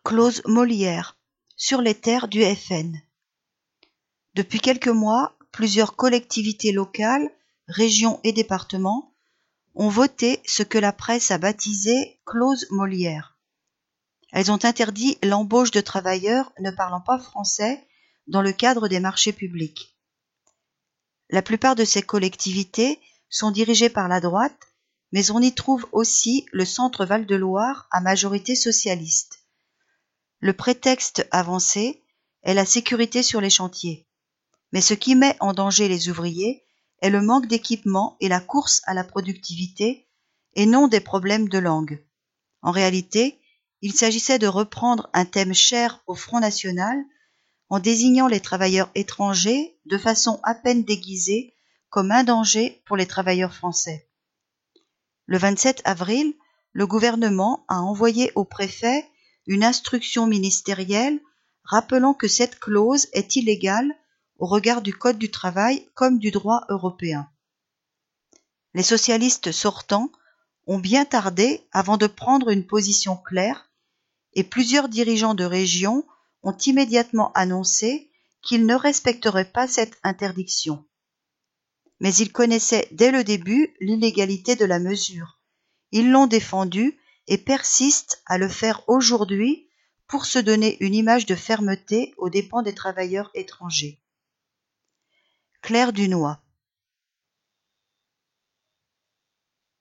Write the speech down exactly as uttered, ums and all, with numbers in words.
Clause Molière, sur les terres du F N. Depuis quelques mois, plusieurs collectivités locales, régions et départements ont voté ce que la presse a baptisé clause Molière. Elles ont interdit l'embauche de travailleurs ne parlant pas français dans le cadre des marchés publics. La plupart de ces collectivités sont dirigées par la droite, mais on y trouve aussi le centre Val-de-Loire à majorité socialiste. Le prétexte avancé est la sécurité sur les chantiers. Mais ce qui met en danger les ouvriers est le manque d'équipement et la course à la productivité, et non des problèmes de langue. En réalité, il s'agissait de reprendre un thème cher au Front National en désignant les travailleurs étrangers de façon à peine déguisée comme un danger pour les travailleurs français. Le vingt-sept avril, le gouvernement a envoyé au préfet une instruction ministérielle rappelant que cette clause est illégale au regard du Code du travail comme du droit européen. Les socialistes sortants ont bien tardé avant de prendre une position claire et plusieurs dirigeants de région ont immédiatement annoncé qu'ils ne respecteraient pas cette interdiction. Mais ils connaissaient dès le début l'illégalité de la mesure. Ils l'ont défendue et persistent à le faire aujourd'hui pour se donner une image de fermeté aux dépens des travailleurs étrangers. Claire Dunois.